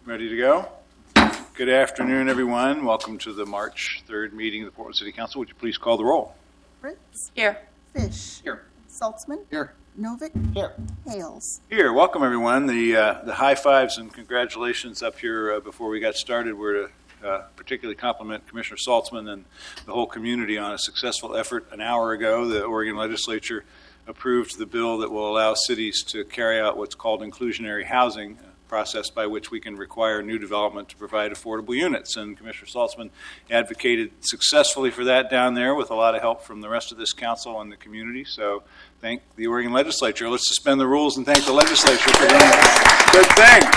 Ready to go? Good afternoon, everyone. Welcome to the March 3rd meeting of the Portland City Council. Would you please call the roll? Fritz. Here. Fish. Here. Saltzman. Here. Novick. Here. Hales. Here. Welcome, everyone. The high fives and congratulations up here before we got started were to particularly compliment Commissioner Saltzman and the whole community on a successful effort. An hour ago, the Oregon legislature approved the bill that will allow cities to carry out what's called inclusionary housing, process by which we can require new development to provide affordable units. And Commissioner Saltzman advocated successfully for that down there with a lot of help from the rest of this council and the community. So thank the Oregon legislature. Let's suspend the rules and thank the legislature for doing a good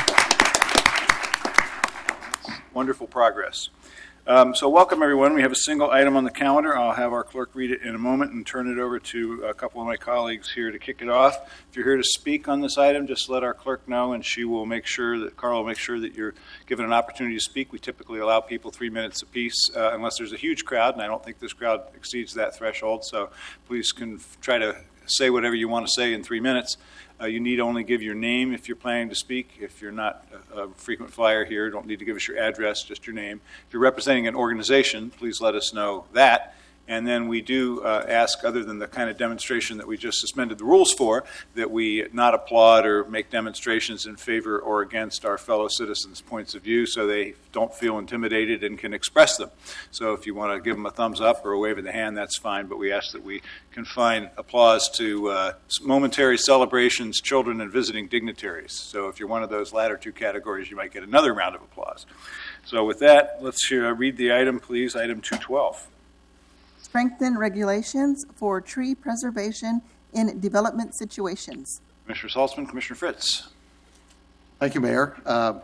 thing. It's wonderful progress. So welcome, everyone. We have a single item on the calendar. I'll have our clerk read it in a moment and turn it over to a couple of my colleagues here to kick it off. If you're here to speak on this item, just let our clerk know, and Carla will make sure that you're given an opportunity to speak. We typically allow people 3 minutes apiece unless there's a huge crowd, and I don't think this crowd exceeds that threshold, so please can try to say whatever you want to say in 3 minutes. You need only give your name if you're planning to speak. If you're not a frequent flyer here, don't need to give us your address, just your name. If you're representing an organization, please let us know that. And then we do ask, other than the kind of demonstration that we just suspended the rules for, that we not applaud or make demonstrations in favor or against our fellow citizens' points of view so they don't feel intimidated and can express them. So if you want to give them a thumbs up or a wave of the hand, that's fine, but we ask that we confine applause to momentary celebrations, children, and visiting dignitaries. So if you're one of those latter two categories, you might get another round of applause. So with that, let's read the item, please, item 212. Strengthen regulations for tree preservation in development situations. Commissioner Saltzman, Commissioner Fritz. Thank you, Mayor.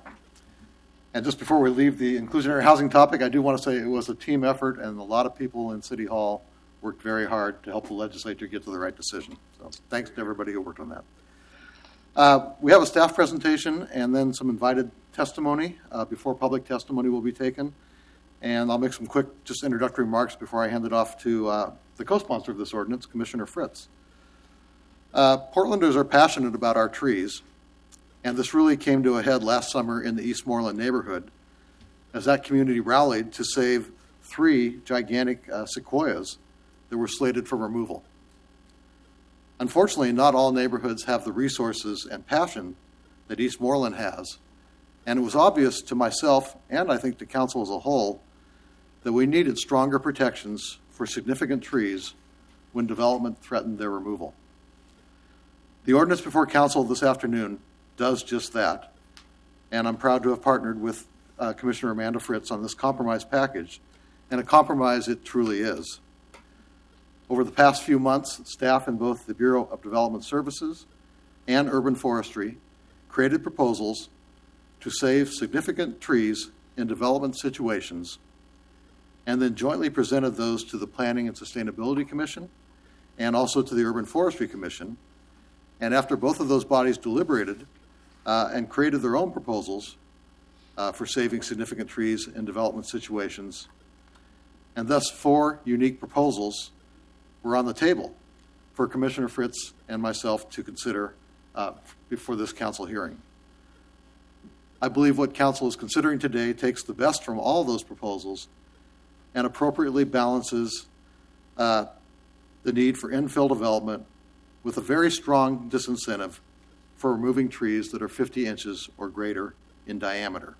And just before we leave the inclusionary housing topic, I do want to say it was a team effort, and a lot of people in City Hall worked very hard to help the legislature get to the right decision. So thanks to everybody who worked on that. We have a staff presentation and then some invited testimony before public testimony will be taken. And I'll make some quick just introductory remarks before I hand it off to the co-sponsor of this ordinance, Commissioner Fritz. Portlanders are passionate about our trees, and this really came to a head last summer in the Eastmoreland neighborhood as that community rallied to save 3 gigantic sequoias that were slated for removal. Unfortunately, not all neighborhoods have the resources and passion that Eastmoreland has, and it was obvious to myself and I think to council as a whole that we needed stronger protections for significant trees when development threatened their removal. The ordinance before council this afternoon does just that, and I'm proud to have partnered with Commissioner Amanda Fritz on this compromise package, and a compromise it truly is. Over the past few months, staff in both the Bureau of Development Services and Urban Forestry created proposals to save significant trees in development situations, and then jointly presented those to the Planning and Sustainability Commission and also to the Urban Forestry Commission. And after both of those bodies deliberated and created their own proposals for saving significant trees in development situations, and thus 4 unique proposals were on the table for Commissioner Fritz and myself to consider before this council hearing. I believe what council is considering today takes the best from all those proposals and appropriately balances the need for infill development with a very strong disincentive for removing trees that are 50 inches or greater in diameter.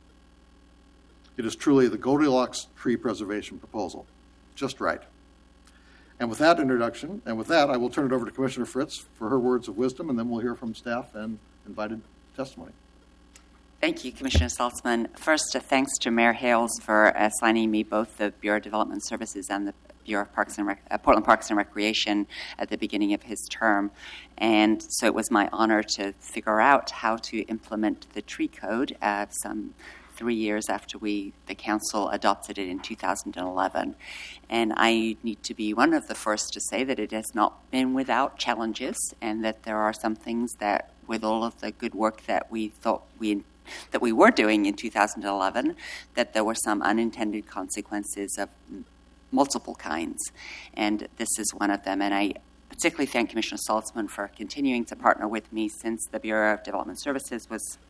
It is truly the Goldilocks tree preservation proposal. Just right. And with that introduction, and with that, I will turn it over to Commissioner Fritz for her words of wisdom, and then we'll hear from staff and invited testimony. Thank you, Commissioner Saltzman. First, thanks to Mayor Hales for assigning me both the Bureau of Development Services and the Bureau of Portland Parks and Recreation at the beginning of his term. And so it was my honor to figure out how to implement the tree code some 3 years after the council adopted it in 2011. And I need to be one of the first to say that it has not been without challenges, and that there are some things that, with all of the good work that we thought that we were doing in 2011, that there were some unintended consequences of multiple kinds. And this is one of them. And I particularly thank Commissioner Saltzman for continuing to partner with me since the Bureau of Development Services was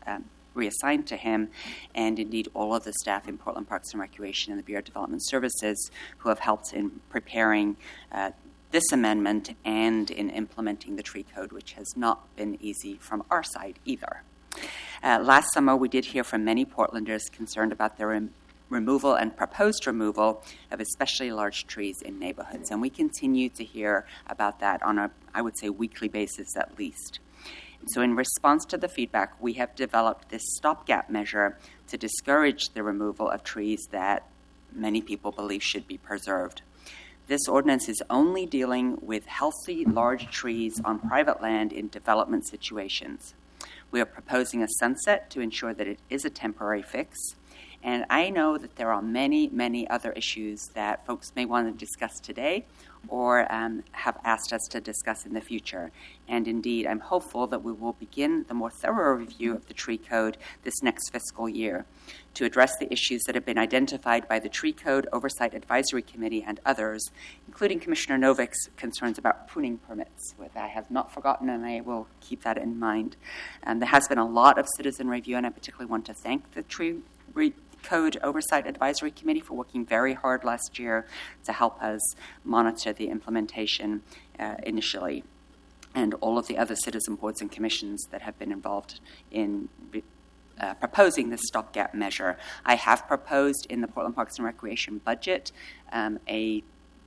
reassigned to him, and indeed all of the staff in Portland Parks and Recreation and the Bureau of Development Services who have helped in preparing this amendment and in implementing the tree code, which has not been easy from our side either. Last summer, we did hear from many Portlanders concerned about the removal and proposed removal of especially large trees in neighborhoods, and we continue to hear about that on a, I would say, weekly basis at least. So in response to the feedback, we have developed this stopgap measure to discourage the removal of trees that many people believe should be preserved. This ordinance is only dealing with healthy, large trees on private land in development situations. We are proposing a sunset to ensure that it is a temporary fix. And I know that there are many, many other issues that folks may want to discuss today or have asked us to discuss in the future. And indeed, I'm hopeful that we will begin the more thorough review of the tree code this next fiscal year to address the issues that have been identified by the Tree Code Oversight Advisory Committee and others, including Commissioner Novik's concerns about pruning permits, which I have not forgotten, and I will keep that in mind. There has been a lot of citizen review, and I particularly want to thank the Tree Code Oversight Advisory Committee for working very hard last year to help us monitor the implementation initially, and all of the other citizen boards and commissions that have been involved in proposing this stopgap measure. I have proposed in the Portland Parks and Recreation budget a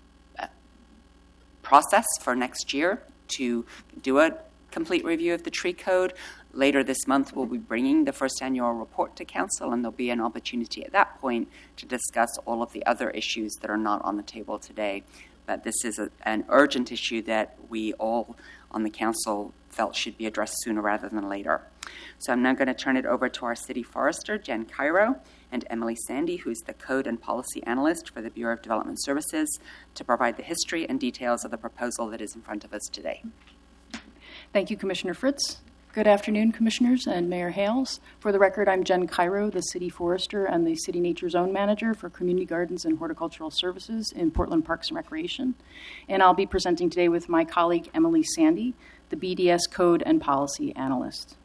process for next year to do a complete review of the tree code. Later this month, we'll be bringing the first annual report to Council, and there'll be an opportunity at that point to discuss all of the other issues that are not on the table today. But this is an urgent issue that we all on the Council felt should be addressed sooner rather than later. So I'm now going to turn it over to our City Forester, Jen Cairo, and Emily Sandy, who's the Code and Policy Analyst for the Bureau of Development Services, to provide the history and details of the proposal that is in front of us today. Thank you, Commissioner Fritz. Good afternoon, Commissioners and Mayor Hales. For the record, I'm Jen Cairo, the City Forester and the City Nature Zone Manager for Community Gardens and Horticultural Services in Portland Parks and Recreation. And I'll be presenting today with my colleague, Emily Sandy, the BDS Code and Policy Analyst.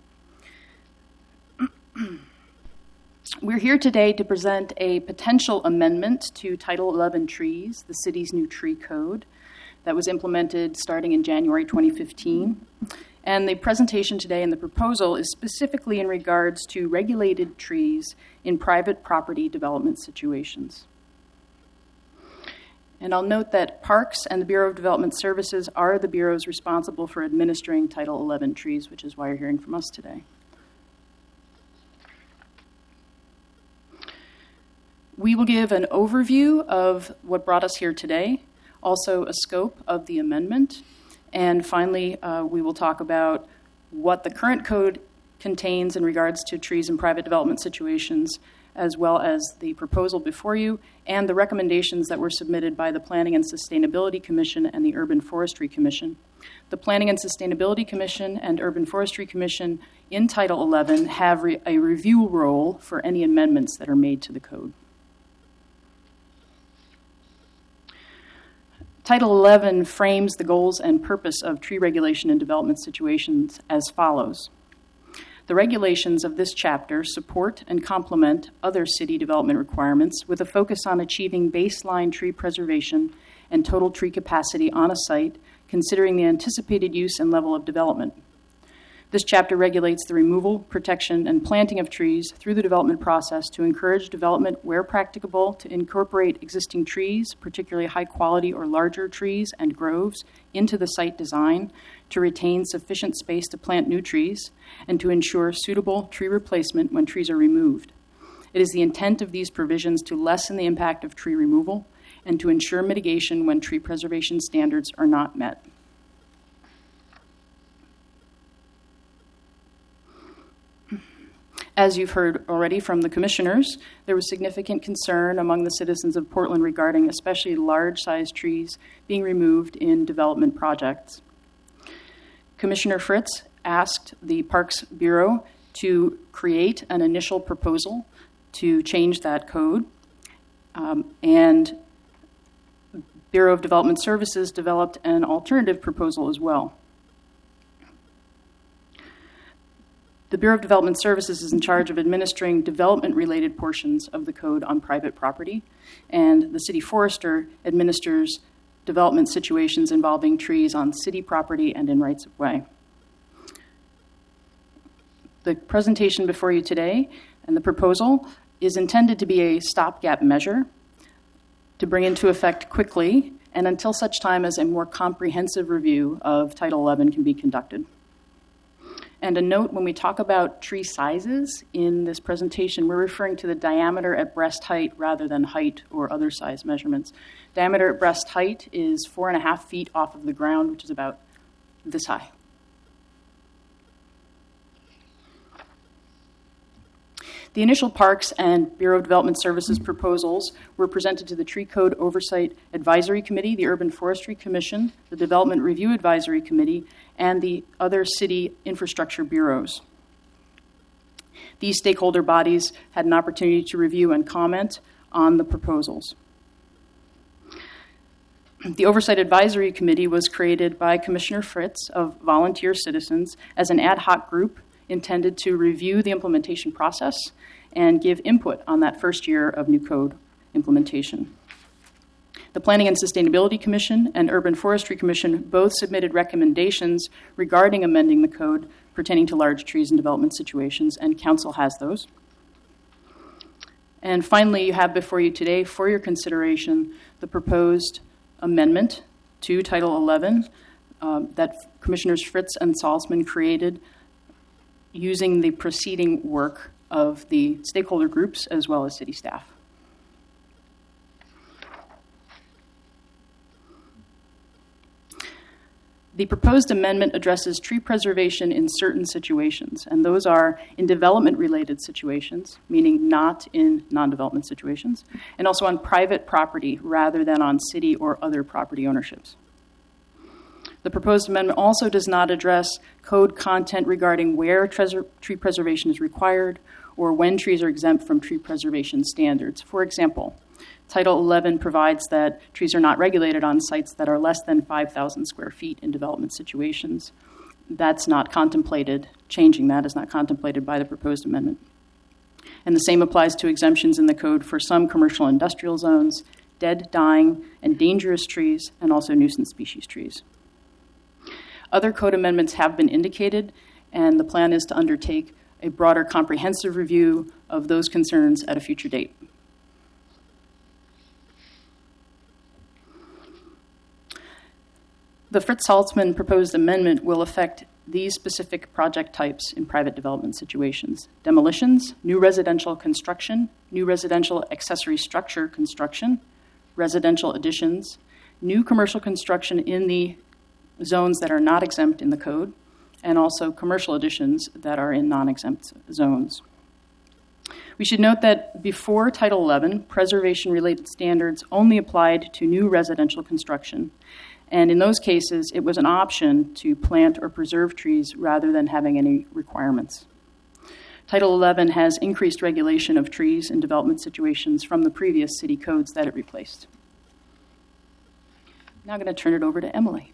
We're here today to present a potential amendment to Title 11 Trees, the city's new tree code that was implemented starting in January 2015. And the presentation today and the proposal is specifically in regards to regulated trees in private property development situations. And I'll note that Parks and the Bureau of Development Services are the bureaus responsible for administering Title 11 trees, which is why you're hearing from us today. We will give an overview of what brought us here today, also a scope of the amendment, and finally, we will talk about what the current code contains in regards to trees in private development situations, as well as the proposal before you, and the recommendations that were submitted by the Planning and Sustainability Commission and the Urban Forestry Commission. The Planning and Sustainability Commission and Urban Forestry Commission in Title 11 have a review role for any amendments that are made to the code. Title 11 frames the goals and purpose of tree regulation in development situations as follows. The regulations of this chapter support and complement other city development requirements with a focus on achieving baseline tree preservation and total tree capacity on a site, considering the anticipated use and level of development. This chapter regulates the removal, protection, and planting of trees through the development process to encourage development where practicable, to incorporate existing trees, particularly high-quality or larger trees and groves, into the site design, to retain sufficient space to plant new trees, and to ensure suitable tree replacement when trees are removed. It is the intent of these provisions to lessen the impact of tree removal and to ensure mitigation when tree preservation standards are not met. As you've heard already from the commissioners, there was significant concern among the citizens of Portland regarding especially large-sized trees being removed in development projects. Commissioner Fritz asked the Parks Bureau to create an initial proposal to change that code, and Bureau of Development Services developed an alternative proposal as well. The Bureau of Development Services is in charge of administering development-related portions of the code on private property, and the city forester administers development situations involving trees on city property and in rights of way. The presentation before you today and the proposal is intended to be a stopgap measure to bring into effect quickly and until such time as a more comprehensive review of Title 11 can be conducted. And a note, when we talk about tree sizes in this presentation, we're referring to the diameter at breast height rather than height or other size measurements. Diameter at breast height is 4.5 feet off of the ground, which is about this high. The initial Parks and Bureau of Development Services proposals were presented to the Tree Code Oversight Advisory Committee, the Urban Forestry Commission, the Development Review Advisory Committee, and the other city infrastructure bureaus. These stakeholder bodies had an opportunity to review and comment on the proposals. The Oversight Advisory Committee was created by Commissioner Fritz of volunteer citizens as an ad hoc group intended to review the implementation process and give input on that first year of new code implementation. The Planning and Sustainability Commission and Urban Forestry Commission both submitted recommendations regarding amending the code pertaining to large trees in development situations, and Council has those. And finally, you have before you today, for your consideration, the proposed amendment to Title 11 that Commissioners Fritz and Salzman created using the preceding work of the stakeholder groups as well as city staff. The proposed amendment addresses tree preservation in certain situations, and those are in development-related situations, meaning not in non-development situations, and also on private property rather than on city or other property ownerships. The proposed amendment also does not address code content regarding where tree preservation is required or when trees are exempt from tree preservation standards. For example, Title 11 provides that trees are not regulated on sites that are less than 5,000 square feet in development situations. That's not contemplated. Changing that is not contemplated by the proposed amendment. And the same applies to exemptions in the code for some commercial and industrial zones, dead, dying, and dangerous trees, and also nuisance species trees. Other code amendments have been indicated, and the plan is to undertake a broader comprehensive review of those concerns at a future date. The Fritz-Salzman proposed amendment will affect these specific project types in private development situations: demolitions, new residential construction, new residential accessory structure construction, residential additions, new commercial construction in the zones that are not exempt in the code, and also commercial additions that are in non-exempt zones. We should note that before Title 11, preservation-related standards only applied to new residential construction, and in those cases, it was an option to plant or preserve trees rather than having any requirements. Title 11 has increased regulation of trees in development situations from the previous city codes that it replaced. Now I'm going to turn it over to Emily.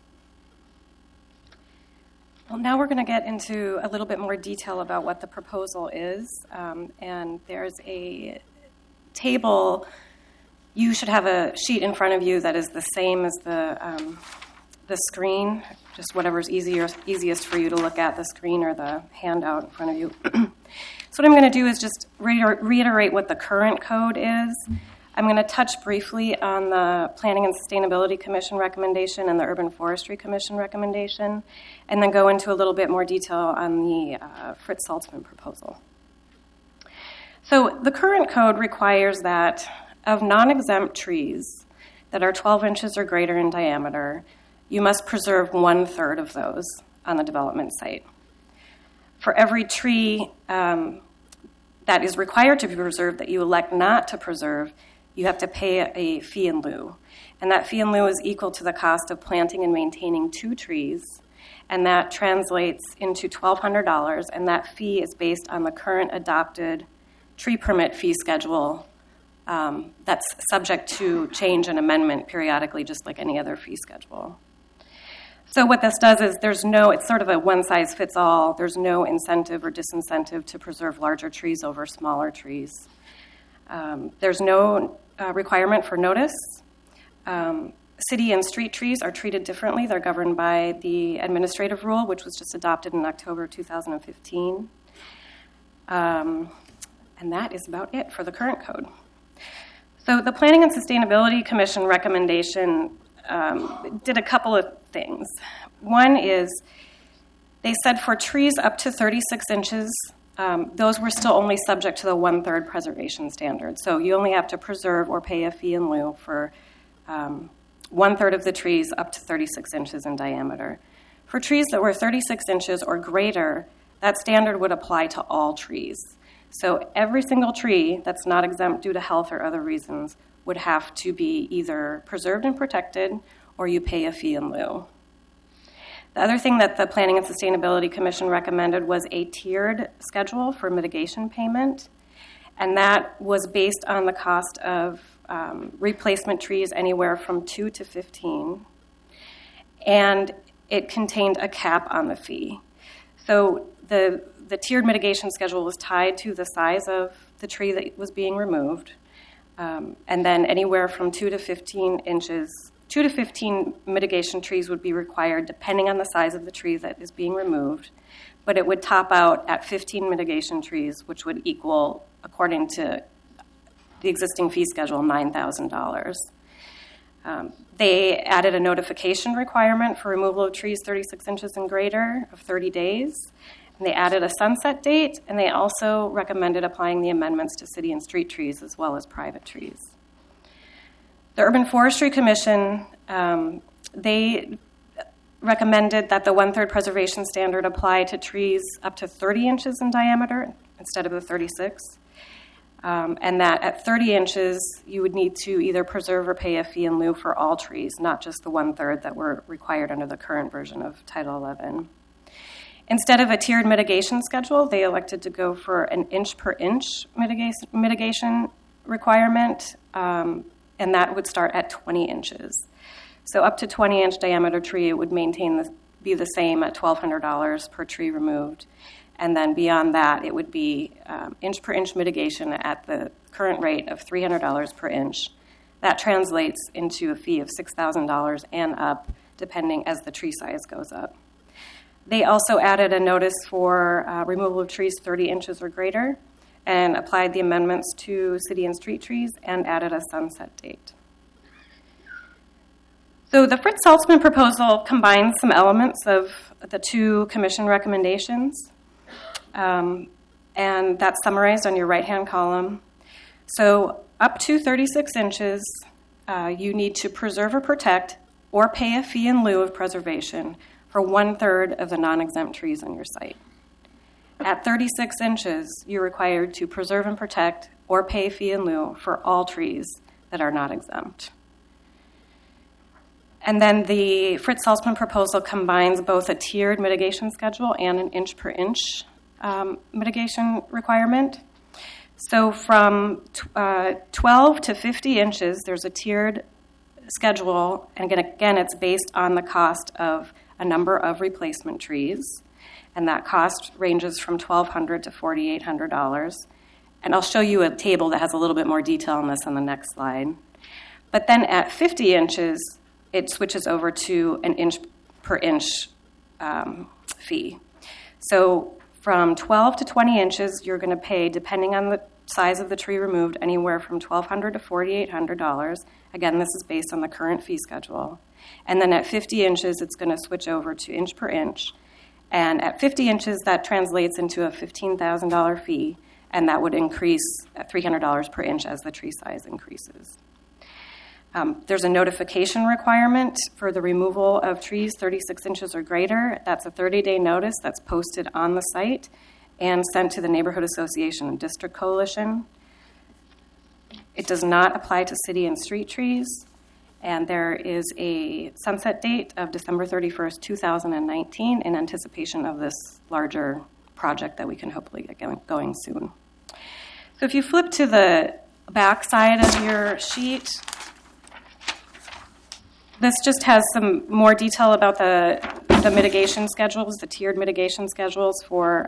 Well, now we're going to get into a little bit more detail about what the proposal is. And there's a table. You should have a sheet in front of you that is the same as the screen, just whatever's easiest for you to look at, the screen or the handout in front of you. So what I'm going to do is just reiterate what the current code is. I'm going to touch briefly on the Planning and Sustainability Commission recommendation and the Urban Forestry Commission recommendation, and then go into a little bit more detail on the Fritz-Salzman proposal. So the current code requires that of non-exempt trees that are 12 inches or greater in diameter, you must preserve 1/3 of those on the development site. For every tree that is required to be preserved that you elect not to preserve, you have to pay a fee in lieu. And that fee in lieu is equal to the cost of planting and maintaining 2 trees. And that translates into $1,200. And that fee is based on the current adopted tree permit fee schedule that's subject to change and amendment periodically, just like any other fee schedule. So what this does is it's sort of a one-size-fits-all. There's no incentive or disincentive to preserve larger trees over smaller trees. There's no requirement for notice. City and street trees are treated differently. They're governed by the administrative rule, which was just adopted in October 2015. And that is about it for the current code. So the Planning and Sustainability Commission recommendation did a couple of things. One is they said for trees up to 36 inches, those were still only subject to the 1/3 preservation standard. So you only have to preserve or pay a fee in lieu for 1/3 of the trees up to 36 inches in diameter. For trees that were 36 inches or greater, that standard would apply to all trees. So every single tree that's not exempt due to health or other reasons would have to be either preserved and protected or you pay a fee in lieu. The other thing that the Planning and Sustainability Commission recommended was a tiered schedule for mitigation payment, and that was based on the cost of replacement trees anywhere from 2 to 15, and it contained a cap on the fee. So the tiered mitigation schedule was tied to the size of the tree that was being removed, and then anywhere from 2 to 15 inches, 2 to 15 mitigation trees would be required depending on the size of the tree that is being removed, but it would top out at 15 mitigation trees, which would equal, according to the existing fee schedule, $9,000. They added a notification requirement for removal of trees 36 inches and greater of 30 days. And they added a sunset date, and they also recommended applying the amendments to city and street trees as well as private trees. The Urban Forestry Commission, they recommended that the 1/3 preservation standard apply to trees up to 30 inches in diameter instead of the 36. And that at 30 inches, you would need to either preserve or pay a fee in lieu for all trees, not just the 1/3 that were required under the current version of Title 11. Instead of a tiered mitigation schedule, they elected to go for an inch-per-inch mitigation requirement, and that would start at 20 inches. So up to 20-inch diameter tree, it would be the same at $1,200 per tree removed. And then beyond that, it would be inch-per-inch mitigation at the current rate of $300 per inch. That translates into a fee of $6,000 and up, depending as the tree size goes up. They also added a notice for removal of trees 30 inches or greater and applied the amendments to city and street trees and added a sunset date. So the Fritz Saltzman proposal combines some elements of the two commission recommendations, and that's summarized on your right-hand column. So up to 36 inches, you need to preserve or protect or pay a fee in lieu of preservation for 1/3 of the non-exempt trees on your site. At 36 inches, you're required to preserve and protect or pay a fee in lieu for all trees that are not exempt. And then the Fritz Saltzman proposal combines both a tiered mitigation schedule and an inch-per-inch mitigation requirement. So from 12 to 50 inches, there's a tiered schedule, and again, it's based on the cost of a number of replacement trees, and that cost ranges from $1,200 to $4,800. And I'll show you a table that has a little bit more detail on this on the next slide. But then at 50 inches, it switches over to an inch-per-inch fee. So from 12 to 20 inches, you're going to pay, depending on the size of the tree removed, anywhere from $1,200 to $4,800. Again, this is based on the current fee schedule. And then at 50 inches, it's going to switch over to inch per inch. And at 50 inches, that translates into a $15,000 fee, and that would increase at $300 per inch as the tree size increases. There's a notification requirement for the removal of trees 36 inches or greater. That's a 30-day notice that's posted on the site and sent to the Neighborhood Association and District Coalition. It does not apply to city and street trees. And there is a sunset date of December 31st, 2019 in anticipation of this larger project that we can hopefully get going soon. So if you flip to the back side of your sheet, This just has some more detail about the mitigation schedules, the tiered mitigation schedules for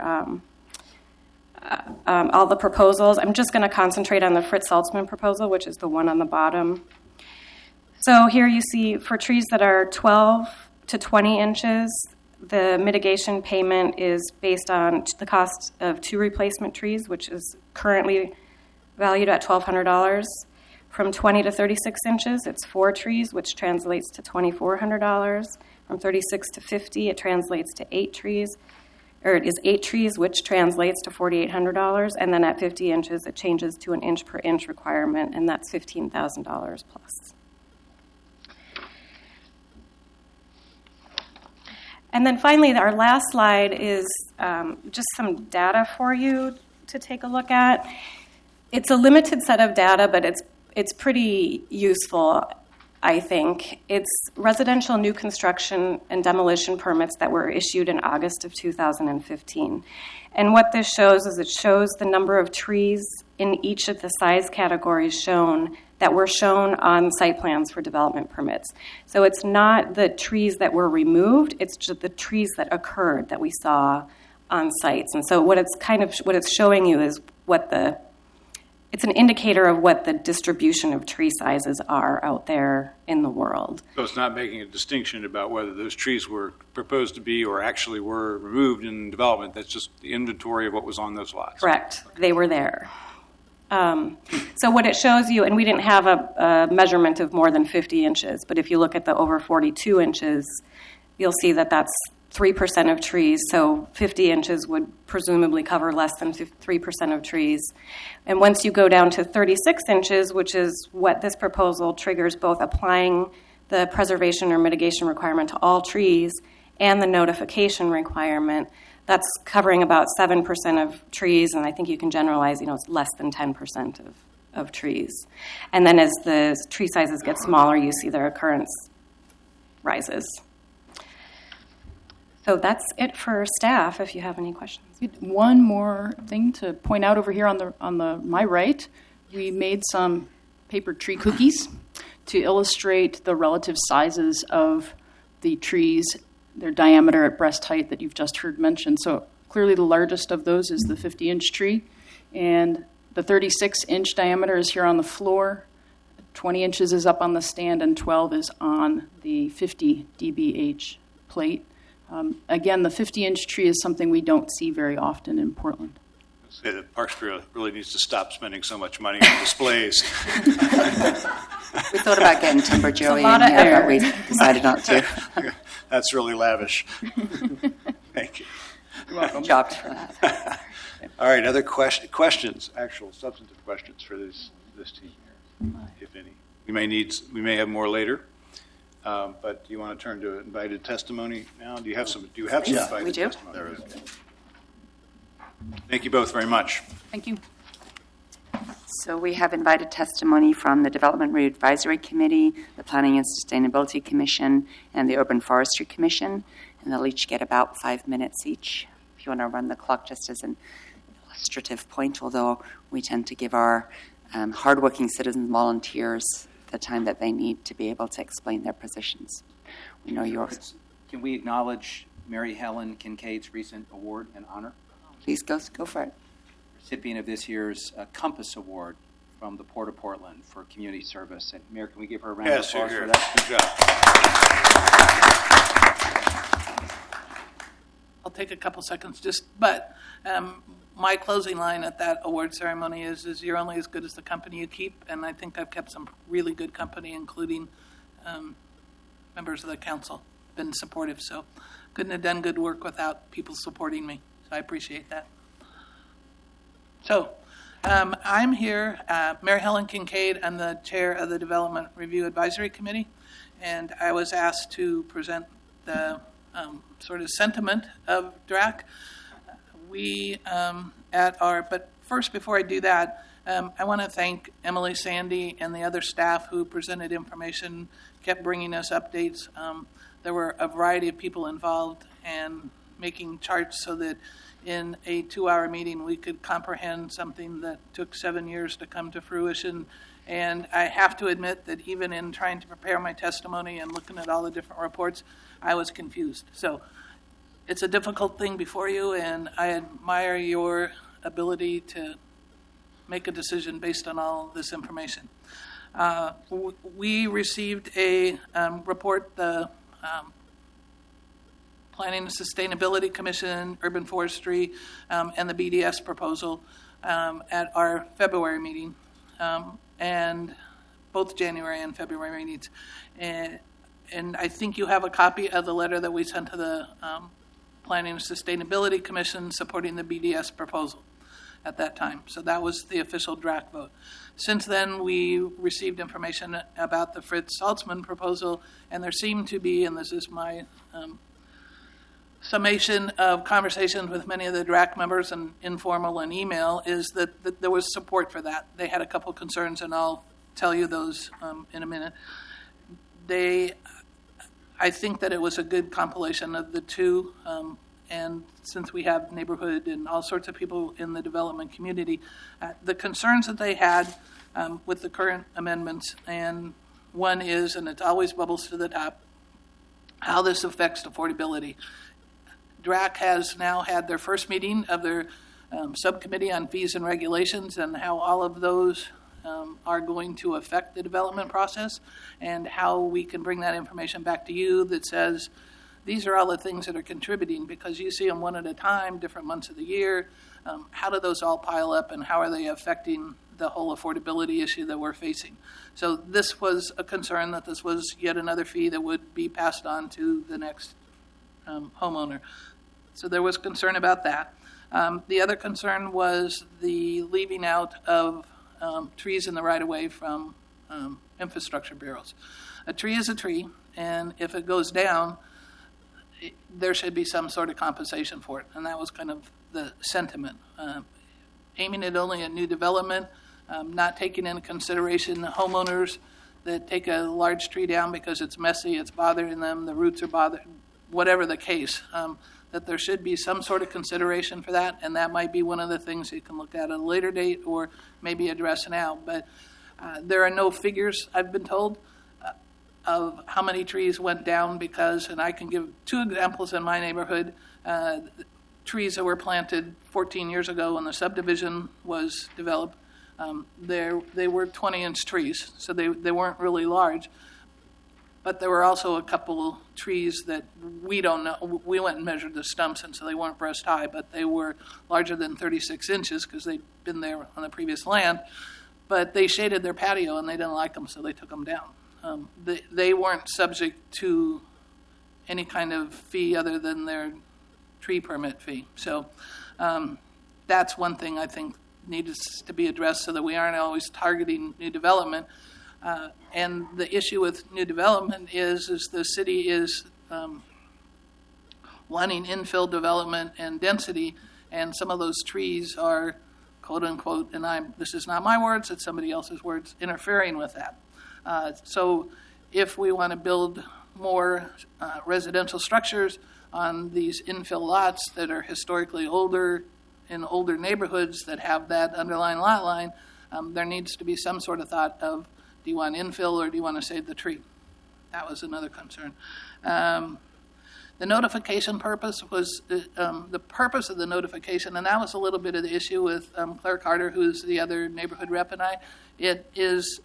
all the proposals. I'm just going to concentrate on the Fritz Saltzman proposal, which is the one on the bottom. So here you see for trees that are 12 to 20 inches, the mitigation payment is based on the cost of 2 replacement trees, which is currently valued at $1,200. From 20 to 36 inches, it's 4 trees, which translates to $2,400. From 36 to 50, it translates to 8 trees, or it is 8 trees, which translates to $4,800. And then at 50 inches, it changes to an inch per inch requirement, and that's $15,000 plus. And then finally, our last slide is just some data for you to take a look at. It's a limited set of data, but it's pretty useful, I think. It's residential new construction and demolition permits that were issued in August of 2015. And what this shows is it shows the number of trees in each of the size categories shown that were shown on site plans for development permits. So it's not the trees that were removed, it's just the trees that occurred that we saw on sites. And so what it's showing you is it's an indicator of what the distribution of tree sizes are out there in the world. So it's not making a distinction about whether those trees were proposed to be or actually were removed in development. That's just the inventory of what was on those lots. Correct. They were there. So what it shows you, and we didn't have a measurement of more than 50 inches, but if you look at the over 42 inches, you'll see that that's 3% of trees, so 50 inches would presumably cover less than 3% of trees. And once you go down to 36 inches, which is what this proposal triggers, both applying the preservation or mitigation requirement to all trees and the notification requirement, that's covering about 7% of trees, and I think you can generalize, it's less than 10% of trees. And then as the tree sizes get smaller, you see their occurrence rises. So that's it for staff, if you have any questions. One more thing to point out over here on my right, we made some paper tree cookies to illustrate the relative sizes of the trees, their diameter at breast height that you've just heard mentioned. So clearly the largest of those is the 50-inch tree, and the 36-inch diameter is here on the floor, 20 inches is up on the stand, and 12 is on the 50 dBH plate. Again, the 50-inch tree is something we don't see very often in Portland. I'd say that Parks Bureau really needs to stop spending so much money on displays. We thought about getting timber Joey in lot of here, but effort. we decided not to. That's really lavish. Thank you. You're welcome. Good job for that. All right, other questions, actual substantive questions for this team here, if any. We may have more later. But do you want to turn to invited testimony now? Do you have some invited we do. testimony? There is. Thank you both very much. Thank you. So we have invited testimony from the Development Review Advisory Committee, the Planning and Sustainability Commission, and the Urban Forestry Commission, and they'll each get about 5 minutes each. If you want to run the clock just as an illustrative point, although we tend to give our hardworking citizen volunteers the time that they need to be able to explain their positions. We know yours. Can we acknowledge Mary Helen Kincaid's recent award and honor? Please go for it. Recipient of this year's Compass Award from the Port of Portland for community service. And Mayor, can we give her a round of applause for that? Good job. I'll take a couple seconds, my closing line at that award ceremony is you're only as good as the company you keep, and I think I've kept some really good company, including members of the council, been supportive, so couldn't have done good work without people supporting me, so I appreciate that. So I'm here, Mary Helen Kincaid, I'm the chair of the Development Review Advisory Committee, and I was asked to present the sort of sentiment of DRAC. But first, before I do that, I want to thank Emily Sandy and the other staff who presented information, kept bringing us updates. There were a variety of people involved and making charts so that in a 2-hour meeting we could comprehend something that took 7 years to come to fruition. And I have to admit that even in trying to prepare my testimony and looking at all the different reports, I was confused. So it's a difficult thing before you, and I admire your ability to make a decision based on all this information. We received a report, the Planning and Sustainability Commission, Urban Forestry, and the BDS proposal at our February meeting, and both January and February meetings. And I think you have a copy of the letter that we sent to the Planning and Sustainability Commission supporting the BDS proposal at that time. So that was the official draft vote. Since then, we received information about the Fritz Saltzman proposal, and there seemed to be, and this is my summation of conversations with many of the DRAC members and informal and email, is that there was support for that. They had a couple concerns, and I'll tell you those in a minute. I think that it was a good compilation of the two, and since we have neighborhood and all sorts of people in the development community, the concerns that they had with the current amendments, and one is, and it always bubbles to the top, how this affects affordability. DRAC has now had their first meeting of their subcommittee on fees and regulations, and how all of those are going to affect the development process, and how we can bring that information back to you that says, these are all the things that are contributing, because you see them one at a time, different months of the year. How do those all pile up, and how are they affecting the whole affordability issue that we're facing? So this was a concern, that this was yet another fee that would be passed on to the next homeowner. So there was concern about that. The other concern was the leaving out of trees in the right-of-way from infrastructure bureaus. A tree is a tree, and if it goes down, there should be some sort of compensation for it, and that was kind of the sentiment. Aiming it only at new development, not taking into consideration the homeowners that take a large tree down because it's messy, it's bothering them, the roots are bothered, whatever the case, that there should be some sort of consideration for that, and that might be one of the things you can look at a later date or maybe address now. But there are no figures, I've been told, of how many trees went down because, and I can give 2 examples in my neighborhood, trees that were planted 14 years ago when the subdivision was developed. They were 20-inch trees, so they weren't really large. But there were also a couple trees that we don't know. We went and measured the stumps, and so they weren't breast high, but they were larger than 36 inches because they'd been there on the previous land. But they shaded their patio, and they didn't like them, so they took them down. They weren't subject to any kind of fee other than their tree permit fee. So that's one thing I think needs to be addressed so that we aren't always targeting new development. And the issue with new development is the city is wanting infill development and density, and some of those trees are, quote unquote, and this is not my words, it's somebody else's words, interfering with that. So if we want to build more residential structures on these infill lots that are historically older, in older neighborhoods that have that underlying lot line, there needs to be some sort of thought of, do you want infill or do you want to save the tree? That was another concern. The notification purpose was, the purpose of the notification, and that was a little bit of the issue with Claire Carter, who's the other neighborhood rep, and I. It is,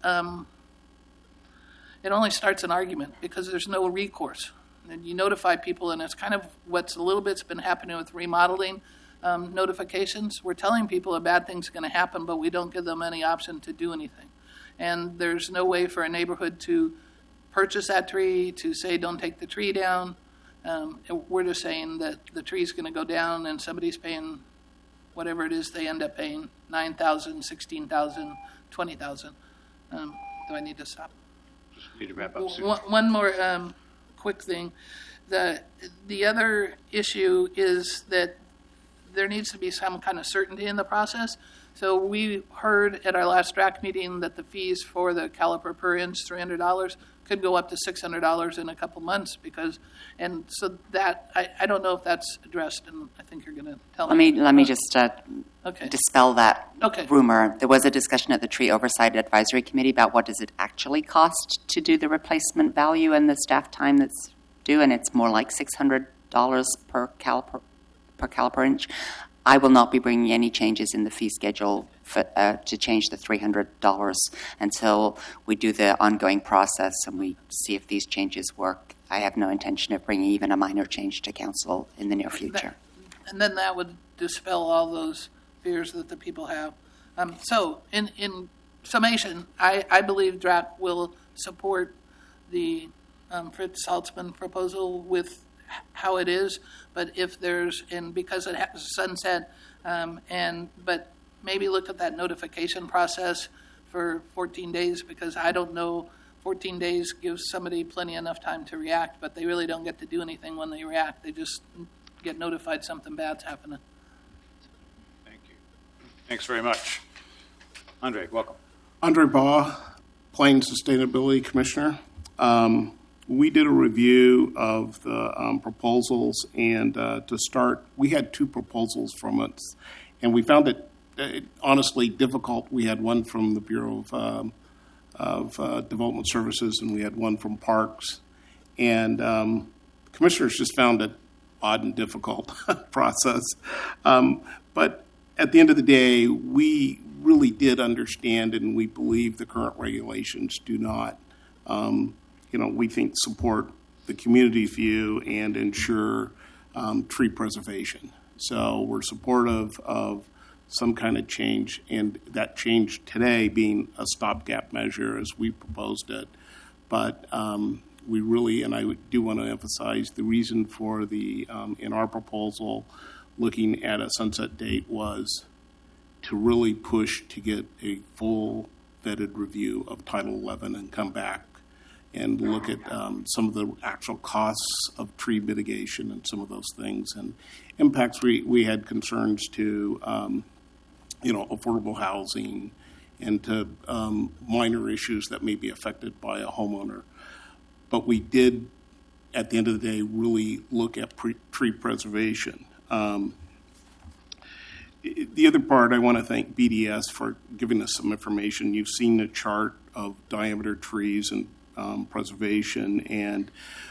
it only starts an argument because there's no recourse. And you notify people, and it's kind of what's a little bit's been happening with remodeling notifications. We're telling people a bad thing's going to happen, but we don't give them any option to do anything. And there's no way for a neighborhood to purchase that tree, to say don't take the tree down. We're just saying that the tree's going to go down and somebody's paying whatever it is they end up paying, $9,000, $16,000, $20,000. Do I need to stop? Just need to wrap up soon. One more quick thing. The other issue is that there needs to be some kind of certainty in the process. So we heard at our last DRAC meeting that the fees for the caliper per inch, $300, could go up to $600 in a couple months and so that, I don't know if that's addressed, and I think you're going to tell me. Let me just Okay. dispel that Okay. rumor. There was a discussion at the Tree Oversight Advisory Committee about what does it actually cost to do the replacement value and the staff time that's due, and it's more like $600 per caliper inch. I will not be bringing any changes in the fee schedule to change the $300 until we do the ongoing process and we see if these changes work. I have no intention of bringing even a minor change to council in the near future. And then that would dispel all those fears that the people have. So in summation, I believe DRAC will support the Fritz Saltzman proposal with how it is, but if there's, and because it has sunset, but maybe look at that notification process for 14 days, because I don't know, 14 days gives somebody plenty enough time to react, but they really don't get to do anything when they react. They just get notified something bad's happening. Thank you. Thanks very much. Andre, welcome. Andre Baugh, Plain Sustainability Commissioner. We did a review of the proposals, and to start, we had 2 proposals from it, and we found it honestly difficult. We had one from the Bureau of Development Services, and we had one from Parks, and commissioners just found it odd and difficult process. But at the end of the day, we really did understand, and we believe the current regulations do not we think support the community view and ensure tree preservation. So we're supportive of some kind of change, and that change today being a stopgap measure as we proposed it. But we really, and I do want to emphasize, the reason for the, in our proposal, looking at a sunset date was to really push to get a full vetted review of Title 11 and come back and look at some of the actual costs of tree mitigation and some of those things and impacts. We had concerns to, affordable housing and to minor issues that may be affected by a homeowner. But we did, at the end of the day, really look at tree preservation. The other part, I want to thank BDS for giving us some information. You've seen the chart of diameter trees and preservation, and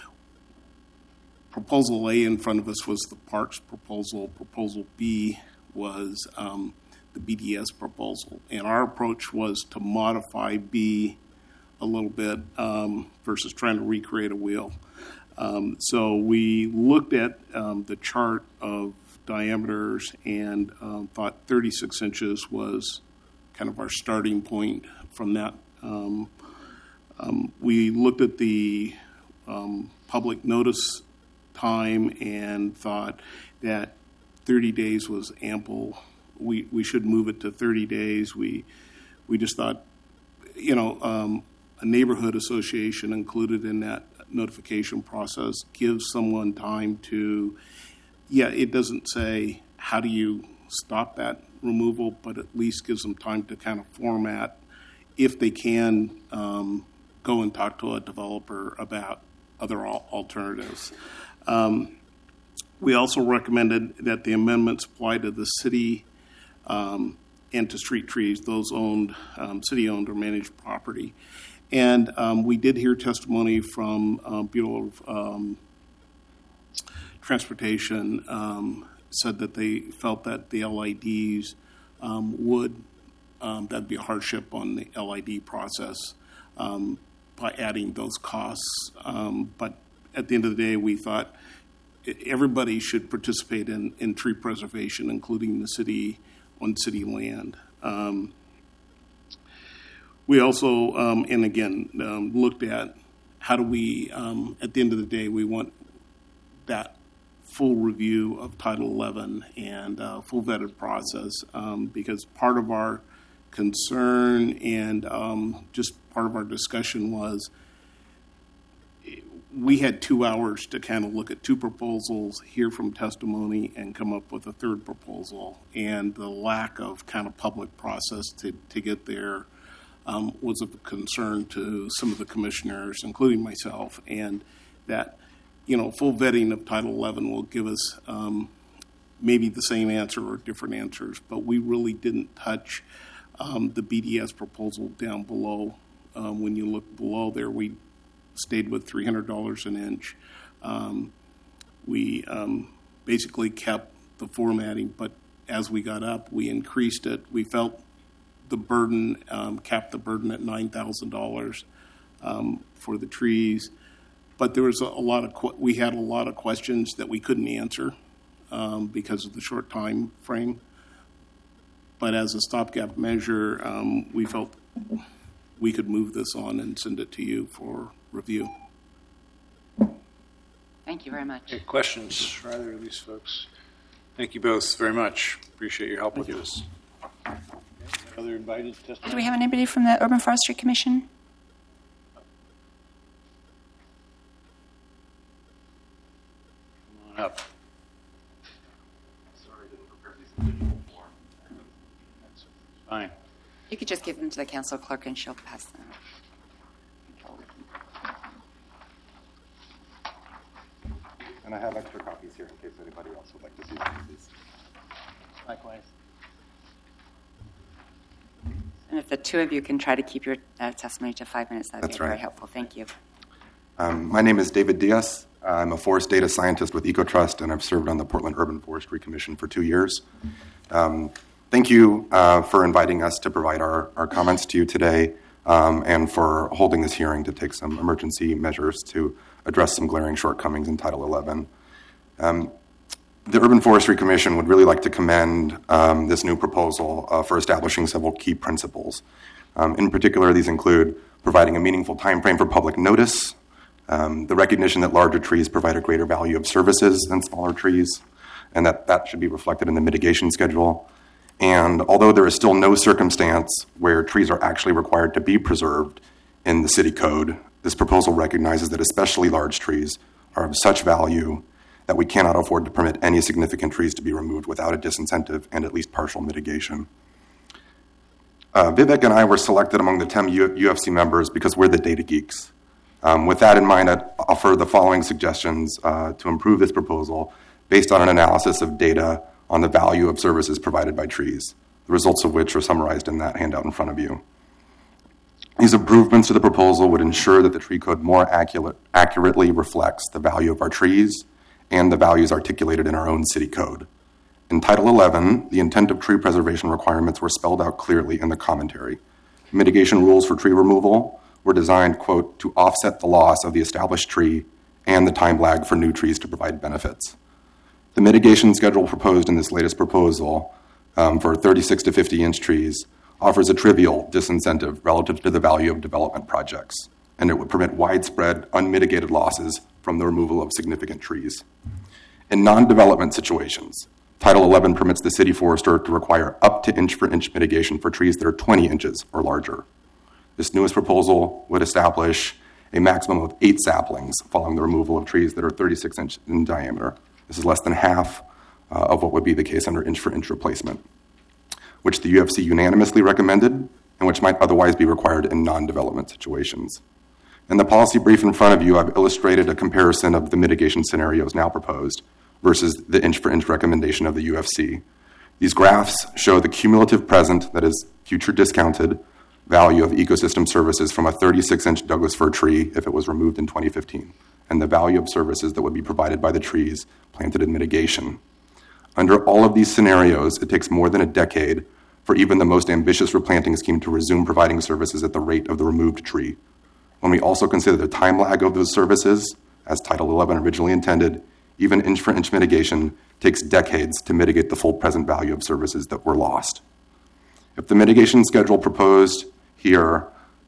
Proposal A in front of us was the Parks proposal. Proposal B was the BDS proposal. And our approach was to modify B a little bit versus trying to recreate a wheel. So we looked at the chart of diameters and thought 36 inches was kind of our starting point from that. We looked at the public notice time and thought that 30 days was ample. We should move it to 30 days. We just thought, a neighborhood association included in that notification process gives someone time to, it doesn't say how do you stop that removal, but at least gives them time to kind of format, if they can, go and talk to a developer about other alternatives. We also recommended that the amendments apply to the city and to street trees, those owned, city-owned or managed property. And we did hear testimony from Bureau of Transportation said that they felt that the LIDs that'd be a hardship on the LID process by adding those costs. But at the end of the day, we thought everybody should participate in tree preservation, including the city on city land. We also, and again, looked at how do we, at the end of the day, we want that full review of Title 11 and full vetted process, because part of our concern and just part of our discussion was we had 2 hours to kind of look at 2 proposals, hear from testimony, and come up with a third proposal. And the lack of kind of public process to get there was of concern to some of the commissioners, including myself, and that, full vetting of Title 11 will give us maybe the same answer or different answers, but we really didn't touch the BDS proposal down below. When you look below there, we stayed with $300 an inch. We basically kept the formatting, but as we got up, we increased it. We felt the burden, capped the burden at $9,000 for the trees. But there was we had a lot of questions that we couldn't answer because of the short time frame. But as a stopgap measure, we felt we could move this on and send it to you for review. Thank you very much. Okay, questions for either of these folks? Thank you both very much. Appreciate your help with this. Okay, other invited testimony? Do we have anybody from the Urban Forestry Commission? Come on up. Sorry, I didn't prepare these in digital form. That's fine. You could just give them to the council clerk and she'll pass them. And I have extra copies here in case anybody else would like to see some of these. Likewise. And if the two of you can try to keep your testimony to 5 minutes, that would be very helpful. Thank you. My name is David Diaz. I'm a forest data scientist with EcoTrust, and I've served on the Portland Urban Forestry Commission for 2 years. Thank you for inviting us to provide our comments to you today and for holding this hearing to take some emergency measures to address some glaring shortcomings in Title 11. The Urban Forestry Commission would really like to commend this new proposal for establishing several key principles. In particular, these include providing a meaningful time frame for public notice, the recognition that larger trees provide a greater value of services than smaller trees, and that should be reflected in the mitigation schedule. And although there is still no circumstance where trees are actually required to be preserved in the city code, this proposal recognizes that especially large trees are of such value that we cannot afford to permit any significant trees to be removed without a disincentive and at least partial mitigation. Vivek and I were selected among the 10 UFC members because we're the data geeks. With that in mind, I'd offer the following suggestions to improve this proposal based on an analysis of data on the value of services provided by trees, the results of which are summarized in that handout in front of you. These improvements to the proposal would ensure that the tree code more accurately reflects the value of our trees and the values articulated in our own city code. In Title 11, the intent of tree preservation requirements were spelled out clearly in the commentary. Mitigation rules for tree removal were designed, quote, to offset the loss of the established tree and the time lag for new trees to provide benefits. The mitigation schedule proposed in this latest proposal for 36 to 50-inch trees offers a trivial disincentive relative to the value of development projects, and it would permit widespread, unmitigated losses from the removal of significant trees. In non-development situations, Title 11 permits the city forester to require up to inch-for-inch mitigation for trees that are 20 inches or larger. This newest proposal would establish a maximum of 8 saplings following the removal of trees that are 36 inches in diameter. This is less than half of what would be the case under inch-for-inch replacement, which the UFC unanimously recommended and which might otherwise be required in non-development situations. In the policy brief in front of you, I've illustrated a comparison of the mitigation scenarios now proposed versus the inch-for-inch recommendation of the UFC. These graphs show the cumulative present, that is, future discounted, value of ecosystem services from a 36-inch Douglas fir tree if it was removed in 2015, and the value of services that would be provided by the trees planted in mitigation. Under all of these scenarios, it takes more than a decade for even the most ambitious replanting scheme to resume providing services at the rate of the removed tree. When we also consider the time lag of those services, as Title 11 originally intended, even inch-for-inch mitigation takes decades to mitigate the full present value of services that were lost. If the mitigation schedule proposed here,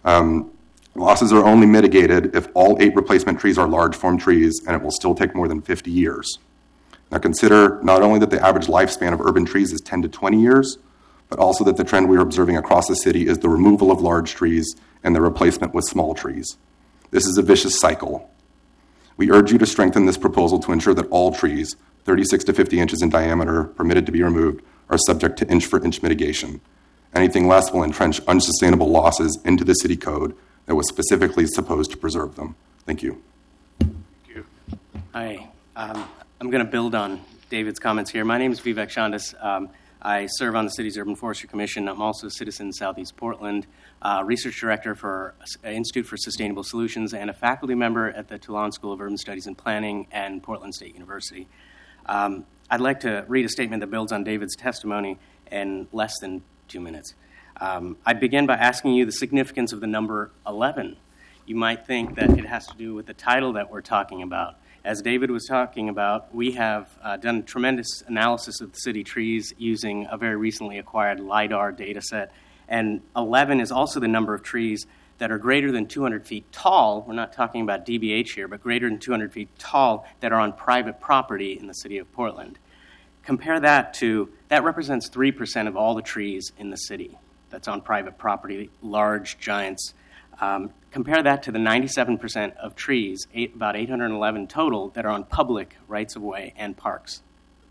losses are only mitigated if all 8 replacement trees are large form trees, and it will still take more than 50 years. Now consider not only that the average lifespan of urban trees is 10 to 20 years, but also that the trend we are observing across the city is the removal of large trees and their replacement with small trees. This is a vicious cycle. We urge you to strengthen this proposal to ensure that all trees, 36 to 50 inches in diameter, permitted to be removed, are subject to inch-for-inch mitigation. Anything less will entrench unsustainable losses into the city code that was specifically supposed to preserve them. Thank you. Thank you. Hi. I'm going to build on David's comments here. My name is Vivek Chandas. I serve on the city's Urban Forestry Commission. I'm also a citizen in Southeast Portland, research director for Institute for Sustainable Solutions, and a faculty member at the Toulon School of Urban Studies and Planning and Portland State University. I'd like to read a statement that builds on David's testimony in less than 2 minutes. I'd begin by asking you the significance of the number 11. You might think that it has to do with the title that we're talking about. As David was talking about, we have done tremendous analysis of the city trees using a very recently acquired LIDAR data set. And 11 is also the number of trees that are greater than 200 feet tall. We're not talking about DBH here, but greater than 200 feet tall that are on private property in the city of Portland. Compare that represents 3% of all the trees in the city that's on private property, large giants. Compare that to the 97% of trees, about 811 total, that are on public rights-of-way and parks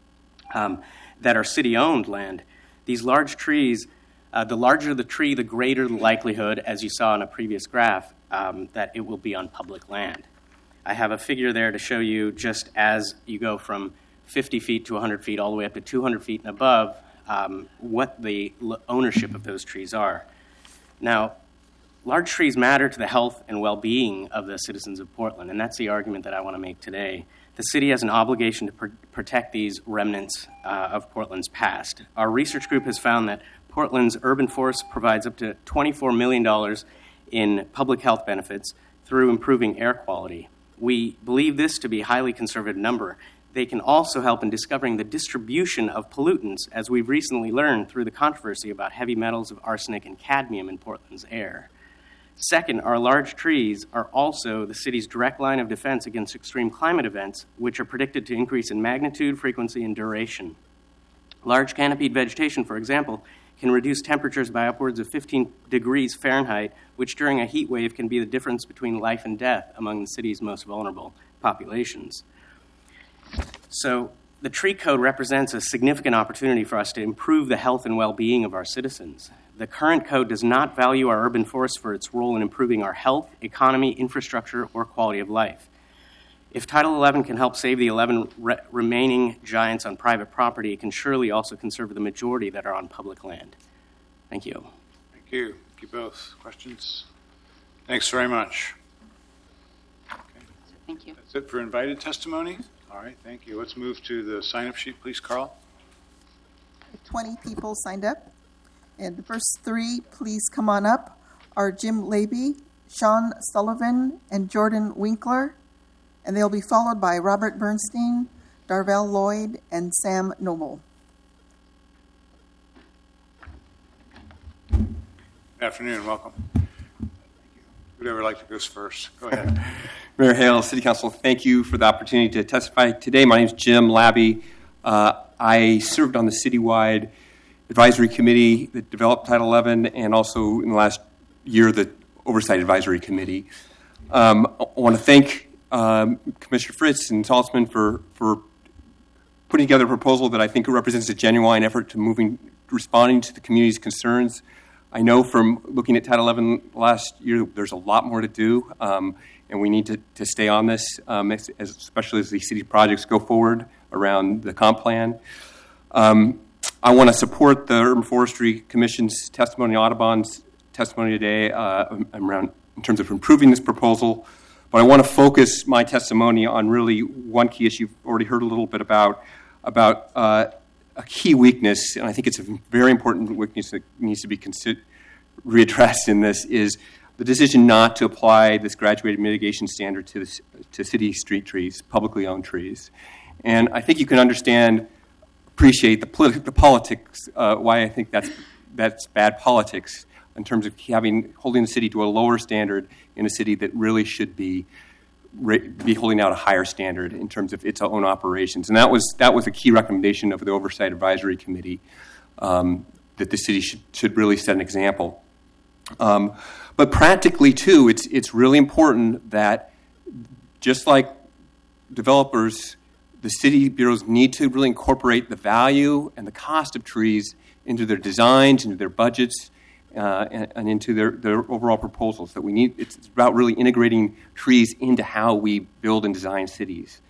that are city-owned land. These large trees, the larger the tree, the greater the likelihood, as you saw in a previous graph, that it will be on public land. I have a figure there to show you just as you go from 50 feet to 100 feet all the way up to 200 feet and above, what the ownership of those trees are. Now, large trees matter to the health and well-being of the citizens of Portland, and that's the argument that I want to make today. The city has an obligation to protect these remnants of Portland's past. Our research group has found that Portland's urban forest provides up to $24 million in public health benefits through improving air quality. We believe this to be a highly conservative number. They can also help in discovering the distribution of pollutants, as we've recently learned through the controversy about heavy metals of arsenic and cadmium in Portland's air. Second, our large trees are also the city's direct line of defense against extreme climate events, which are predicted to increase in magnitude, frequency, and duration. Large canopied vegetation, for example, can reduce temperatures by upwards of 15 degrees Fahrenheit, which during a heat wave can be the difference between life and death among the city's most vulnerable populations. So the tree code represents a significant opportunity for us to improve the health and well-being of our citizens. The current code does not value our urban forest for its role in improving our health, economy, infrastructure, or quality of life. If Title 11 can help save the 11 remaining giants on private property, it can surely also conserve the majority that are on public land. Thank you. Thank you. Thank you both. Questions? Thanks very much. Okay. Thank you. That's it for invited testimony. All right, thank you. Let's move to the sign-up sheet, please, Carl. 20 people signed up. And the first three, please come on up, are Jim Labey, Sean Sullivan, and Jordan Winkler. And they'll be followed by Robert Bernstein, Darvell Lloyd, and Sam Noble. Good afternoon. Welcome. Thank you. Whoever like to go first. Go ahead. Mayor Hale, City Council, thank you for the opportunity to testify today. My name is Jim Labey. I served on the citywide advisory committee that developed Title 11 and also in the last year the Oversight Advisory Committee. I want to thank Commissioner Fritz and Saltzman for putting together a proposal that I think represents a genuine effort to responding to the community's concerns. I know from looking at Title 11 last year, there's a lot more to do, and we need to stay on this, especially as the city projects go forward around the comp plan. I want to support the Urban Forestry Commission's testimony, Audubon's testimony today in terms of improving this proposal. But I want to focus my testimony on really one key issue you've already heard a little bit about a key weakness, and I think it's a very important weakness that needs to be readdressed in this, is the decision not to apply this graduated mitigation standard to city street trees, publicly owned trees. And I think you can appreciate the politics, why I think that's bad politics in terms of holding the city to a lower standard in a city that really should be holding out a higher standard in terms of its own operations. And that was a key recommendation of the Oversight Advisory Committee, that the city should really set an example. But practically, too, it's really important that just like developers, the city bureaus need to really incorporate the value and the cost of trees designs, into their budgets, and into their overall proposals. That we need. It's about really integrating trees into how we build and design cities.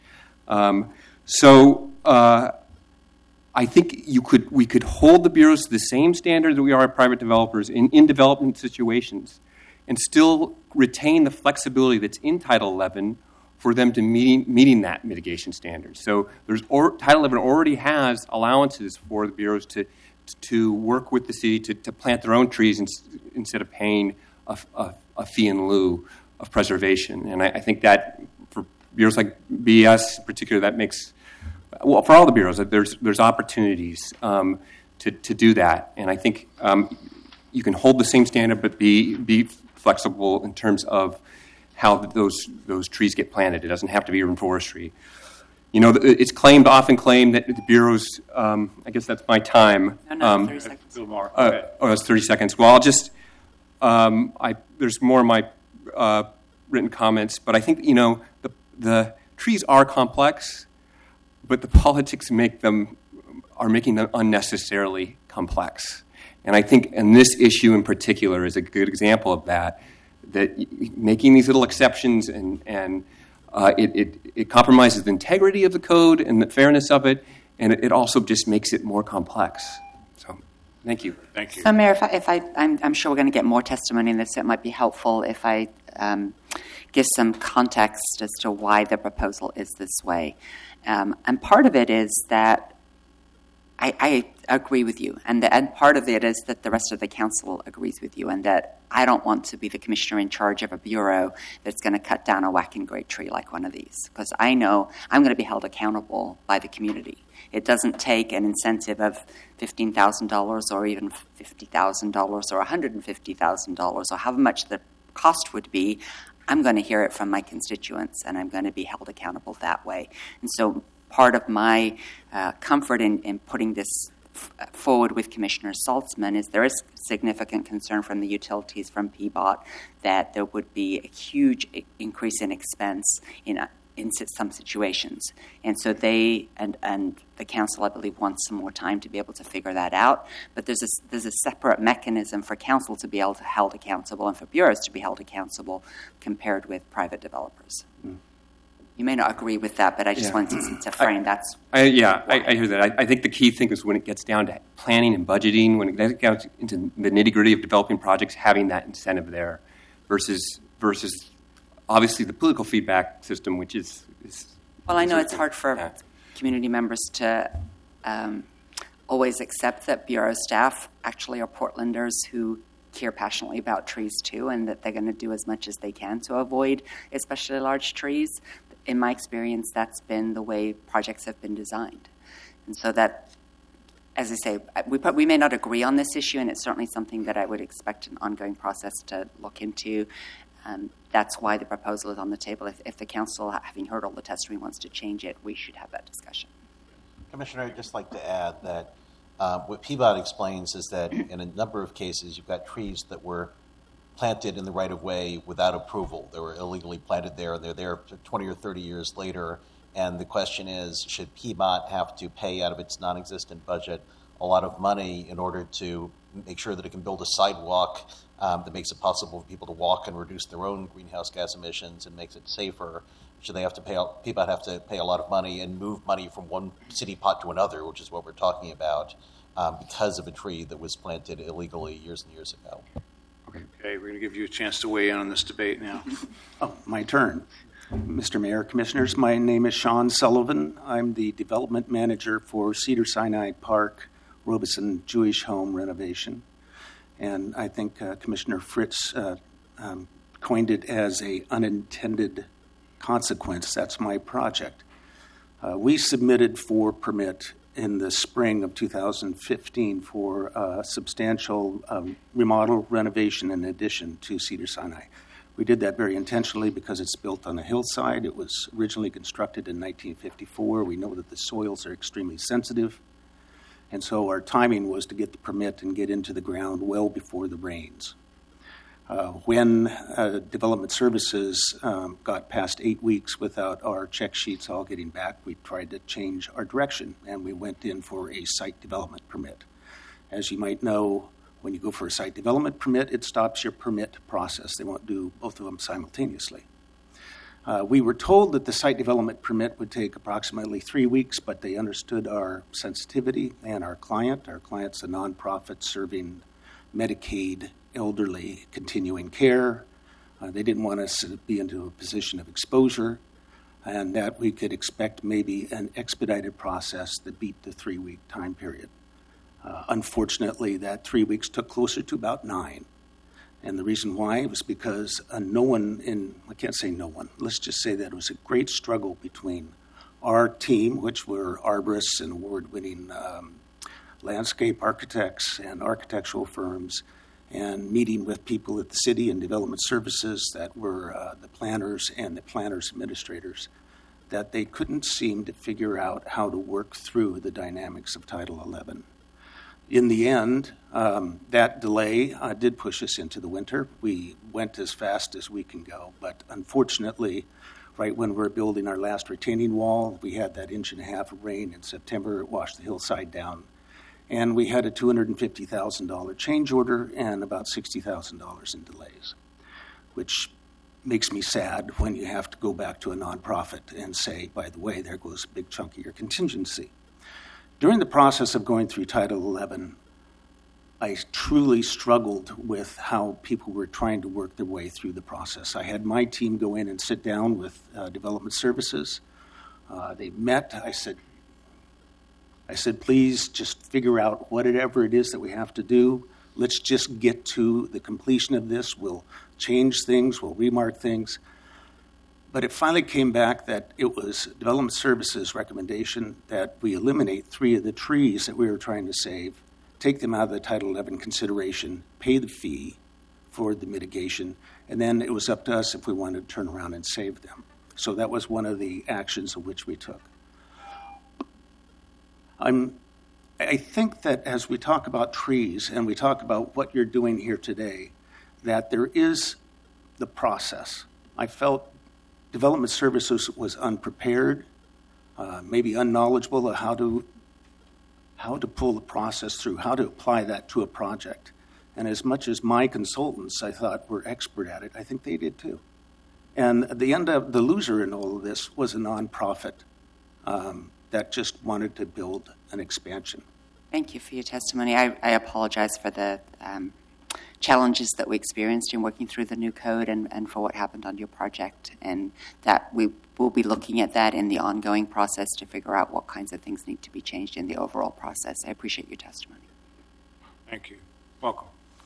I think we could hold the bureaus to the same standard that we are at private developers in development situations, and still retain the flexibility that's in Title 11 for them to meeting that mitigation standard. So Title 11 already has allowances for the bureaus to work with the city to plant their own trees instead of paying a fee in lieu of preservation. And I think that for bureaus like BES in particular, that makes, well, for all the bureaus, there's opportunities to do that. And I think you can hold the same standard but be flexible in terms of how those trees get planted. It doesn't have to be urban forestry. It's often claimed that the bureaus, I guess that's my time. No, 30 seconds. That's 30 seconds. Well, I'll just, there's more of my written comments, but I think, the trees are complex, but the politics are making them unnecessarily complex. And I think, and this issue in particular is a good example of that making these little exceptions and it compromises the integrity of the code and the fairness of it, and it also just makes it more complex. So, thank you. Thank you. So, Mayor, I'm sure we're going to get more testimony in this. It might be helpful if I give some context as to why the proposal is this way. And part of it is that I agree with you, and part of it is that the rest of the council agrees with you, and that I don't want to be the commissioner in charge of a bureau that's going to cut down a whack and grade tree like one of these, because I know I'm going to be held accountable by the community. It doesn't take an incentive of $15,000 or even $50,000 or $150,000 or however much the cost would be. I'm going to hear it from my constituents, and I'm going to be held accountable that way. And so part of my comfort in putting this forward with Commissioner Saltzman is there is significant concern from the utilities, from PBOT, that there would be a huge increase in expense in some situations. And so they and the council, I believe, wants some more time to be able to figure that out. But there's a separate mechanism for council to be held accountable and for bureaus to be held accountable compared with private developers. You may not agree with that, but I just wanted to frame that. I hear that. I think the key thing is when it gets down to planning and budgeting, when it gets down into the nitty-gritty of developing projects, having that incentive there versus obviously the political feedback system, which is well, I know it's hard for community members to always accept that bureau staff actually are Portlanders who care passionately about trees too, and that they're going to do as much as they can to avoid especially large trees. In my experience, that's been the way projects have been designed. And so that, as I say, we may not agree on this issue, and it's certainly something that I would expect an ongoing process to look into. That's why the proposal is on the table. If the council, having heard all the testimony, wants to change it, we should have that discussion. Commissioner, I'd just like to add that what PBOT explains is that in a number of cases, you've got trees that were planted in the right-of-way without approval. They were illegally planted there, and they're there 20 or 30 years later. And the question is, should PBOT have to pay out of its non-existent budget a lot of money in order to make sure that it can build a sidewalk that makes it possible for people to walk and reduce their own greenhouse gas emissions and makes it safer? Should they have to PBOT have to pay a lot of money and move money from one city pot to another, which is what we're talking about, because of a tree that was planted illegally years and years ago? Okay, we're going to give you a chance to weigh in on this debate now. Oh, my turn. Mr. Mayor, Commissioners, my name is Sean Sullivan. I'm the Development Manager for Cedars-Sinai Park Robeson Jewish Home Renovation. And I think Commissioner Fritz coined it as an unintended consequence. That's my project. We submitted for permit in the spring of 2015 for a substantial remodel, renovation, and addition to Cedars-Sinai. We did that very intentionally because it's built on a hillside. It was originally constructed in 1954. We know that the soils are extremely sensitive. And so our timing was to get the permit and get into the ground well before the rains. When Development Services got past 8 weeks without our check sheets all getting back, we tried to change our direction, and we went in for a site development permit. As you might know, when you go for a site development permit, it stops your permit process. They won't do both of them simultaneously. We were told that the site development permit would take approximately 3 weeks, but they understood our sensitivity and our client. Our client's a nonprofit serving Medicaid, elderly, continuing care. They didn't want us to be into a position of exposure, and that we could expect maybe an expedited process that beat the 3-week time period. Unfortunately, that 3 weeks took closer to about 9. And the reason why was because I can't say no one, let's just say that it was a great struggle between our team, which were arborists and award-winning landscape architects and architectural firms, and meeting with people at the city and development services that were the planners and the planners administrators, that they couldn't seem to figure out how to work through the dynamics of Title 11. In the end, that delay did push us into the winter. We went as fast as we can go, but unfortunately, right when we were building our last retaining wall, we had that 1.5 inches of rain in September. It washed the hillside down, and we had a $250,000 change order and about $60,000 in delays, which makes me sad when you have to go back to a nonprofit and say, by the way, there goes a big chunk of your contingency. During the process of going through Title 11, I truly struggled with how people were trying to work their way through the process. I had my team go in and sit down with development services. They met. I said, please just figure out whatever it is that we have to do. Let's just get to the completion of this. We'll change things. We'll remark things. But it finally came back that it was Development Services' recommendation that we eliminate 3 of the trees that we were trying to save, take them out of the Title 11 consideration, pay the fee for the mitigation, and then it was up to us if we wanted to turn around and save them. So that was one of the actions of which we took. I think that as we talk about trees and we talk about what you're doing here today, that there is the process. I felt Development Services was unprepared, maybe unknowledgeable of how to pull the process through, how to apply that to a project. And as much as my consultants, I thought, were expert at it, I think they did too. And the loser in all of this was a nonprofit that just wanted to build an expansion. Thank you for your testimony. I apologize for the challenges that we experienced in working through the new code and for what happened on your project, and that we will be looking at that in the ongoing process to figure out what kinds of things need to be changed in the overall process. I appreciate your testimony. Thank you. Welcome.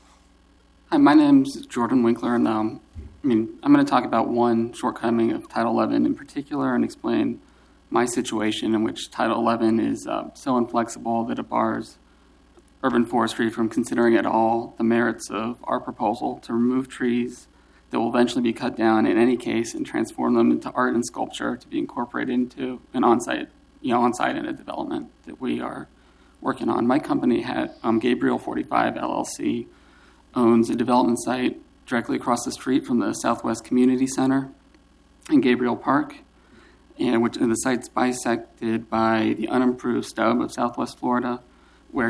Hi, my name's Jordan Winkler, and I'm going to talk about one shortcoming of Title 11 in particular and explain my situation in which Title 11 is so inflexible that it bars urban forestry from considering at all the merits of our proposal to remove trees that will eventually be cut down in any case and transform them into art and sculpture to be incorporated into an on-site in a development that we are working on. My company, Gabriel 45 LLC, owns a development site directly across the street from the Southwest Community Center in Gabriel Park, and the site's bisected by the unimproved stub of Southwest Florida, where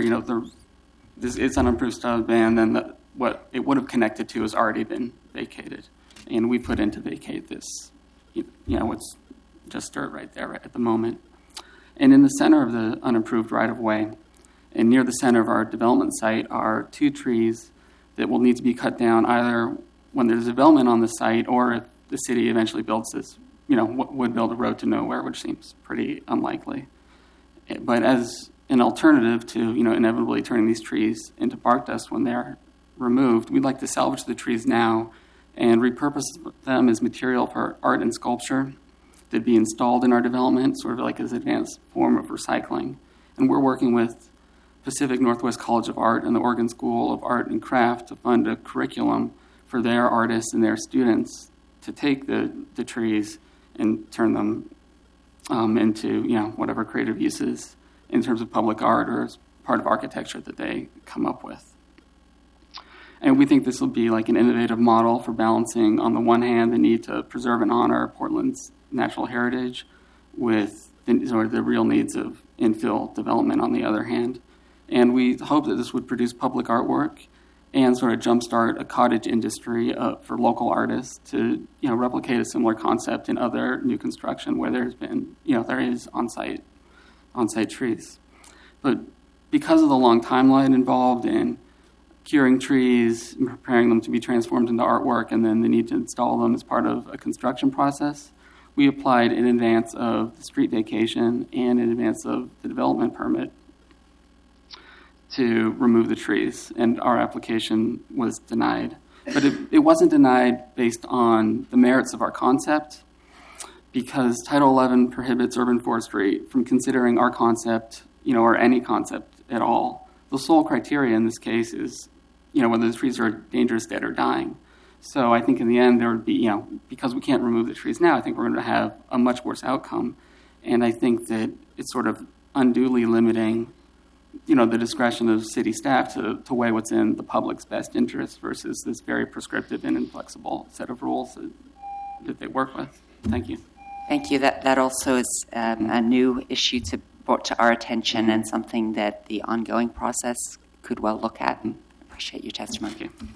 it's unimproved stub, and then what it would have connected to has already been vacated, and we put in to vacate this. It's just dirt right there right at the moment. And in the center of the unimproved right-of-way, and near the center of our development site, are 2 trees that will need to be cut down either when there's development on the site or if the city eventually builds this, would build a road to nowhere, which seems pretty unlikely. But as an alternative to, inevitably turning these trees into bark dust when they're removed, we'd like to salvage the trees now and repurpose them as material for art and sculpture that'd be installed in our development, sort of like as an advanced form of recycling. And we're working with Pacific Northwest College of Art and the Oregon School of Art and Craft to fund a curriculum for their artists and their students to take the trees and turn them into, whatever creative uses in terms of public art or as part of architecture that they come up with. And we think this will be like an innovative model for balancing, on the one hand, the need to preserve and honor Portland's natural heritage with the real needs of infill development on the other hand. And we hope that this would produce public artwork and sort of jumpstart a cottage industry for local artists to, replicate a similar concept in other new construction where there's been, there is on-site trees. But because of the long timeline involved in curing trees, preparing them to be transformed into artwork, and then the need to install them as part of a construction process, we applied in advance of the street vacation and in advance of the development permit to remove the trees, and our application was denied. But it wasn't denied based on the merits of our concept, because Title 11 prohibits urban forestry from considering our concept, or any concept at all. The sole criteria in this case is, whether the trees are dangerous, dead, or dying. So I think in the end there would be, because we can't remove the trees now, I think we're going to have a much worse outcome. And I think that it's sort of unduly limiting, the discretion of city staff to weigh what's in the public's best interest versus this very prescriptive and inflexible set of rules that they work with. Thank you. Thank you. That also is a new issue brought to our attention and something that the ongoing process could well look at. Appreciate your testimony. Thank you.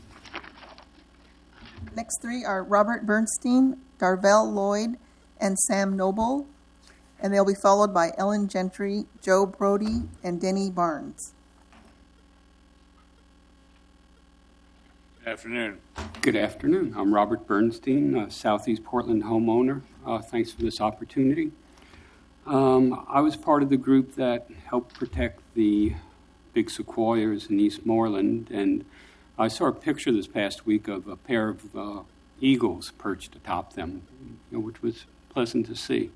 Next three are Robert Bernstein, Darvell Lloyd, and Sam Noble, and they'll be followed by Ellen Gentry, Joe Brody, and Denny Barnes. Good afternoon. Good afternoon. I'm Robert Bernstein, Southeast Portland homeowner. Thanks for this opportunity. I was part of the group that helped protect the big sequoias in Eastmoreland, and I saw a picture this past week of a pair of eagles perched atop them, which was pleasant to see.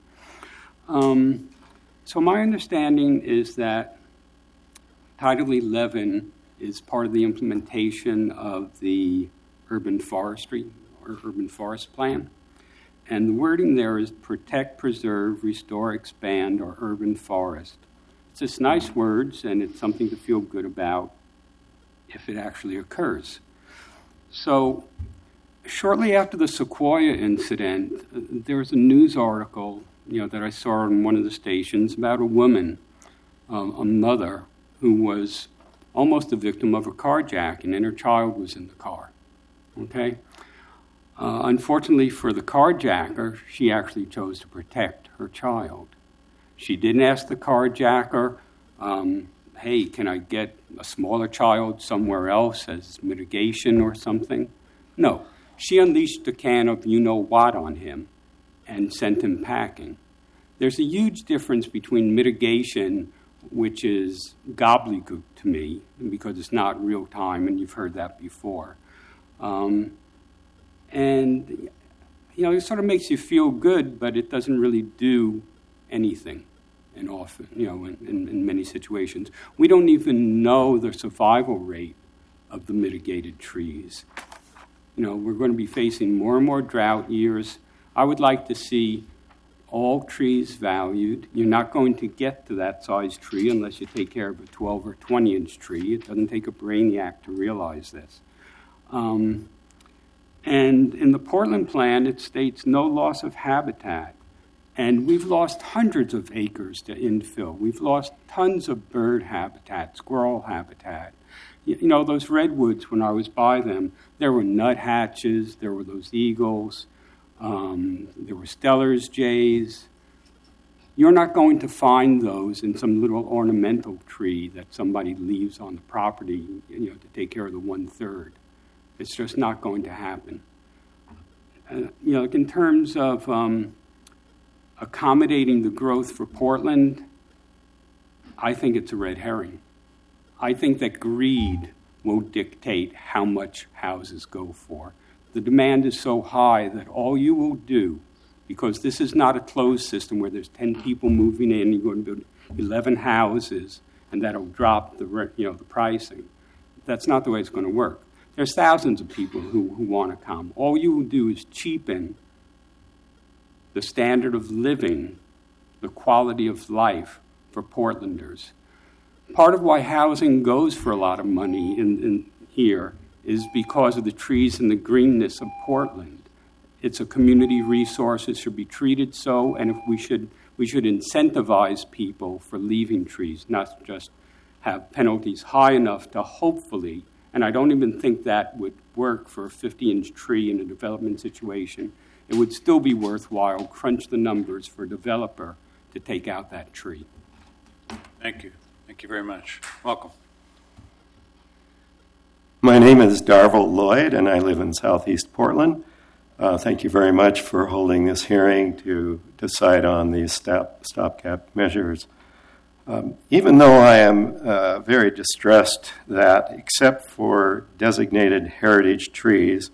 So my understanding is that Title 11 is part of the implementation of the urban forestry or urban forest plan. And the wording there is protect, preserve, restore, expand, or urban forest. It's just nice words, and it's something to feel good about if it actually occurs. So shortly after the Sequoia incident, there was a news article that I saw on one of the stations about a woman, a mother, who was almost the victim of a carjacking, and her child was in the car. Okay? Unfortunately for the carjacker, she actually chose to protect her child. She didn't ask the carjacker, hey, can I get a smaller child somewhere else as mitigation or something? No. She unleashed a can of you-know-what on him and sent him packing. There's a huge difference between mitigation, which is gobbledygook to me, because it's not real time, and you've heard that before. And, it sort of makes you feel good, but it doesn't really do anything, and often, in many situations. We don't even know the survival rate of the mitigated trees. We're going to be facing more and more drought years. I would like to see all trees valued. You're not going to get to that size tree unless you take care of a 12 or 20-inch tree. It doesn't take a brainiac to realize this. And in the Portland plan, it states no loss of habitat. And we've lost hundreds of acres to infill. We've lost tons of bird habitat, squirrel habitat. Those redwoods, when I was by them, there were nuthatches, there were those eagles, there were Steller's jays. You're not going to find those in some little ornamental tree that somebody leaves on the property, to take care of the 1/3. It's just not going to happen. In terms of accommodating the growth for Portland, I think it's a red herring. I think that greed will dictate how much houses go for. The demand is so high that all you will do, because this is not a closed system where there's 10 people moving in, you're going to build 11 houses, and that'll drop the pricing. That's not the way it's going to work. There's thousands of people who want to come. All you will do is cheapen the standard of living, the quality of life for Portlanders. Part of why housing goes for a lot of money in here is because of the trees and the greenness of Portland. It's a community resource. It should be treated so, and if we should incentivize people for leaving trees, not just have penalties high enough to hopefully, and I don't even think that would work for a 50-inch tree in a development situation, it would still be worthwhile, crunch the numbers for a developer to take out that tree. Thank you. Thank you very much. Welcome. My name is Darvel Lloyd, and I live in southeast Portland. Thank you very much for holding this hearing to decide on these stopgap measures. Even though I am very distressed that, except for designated heritage trees,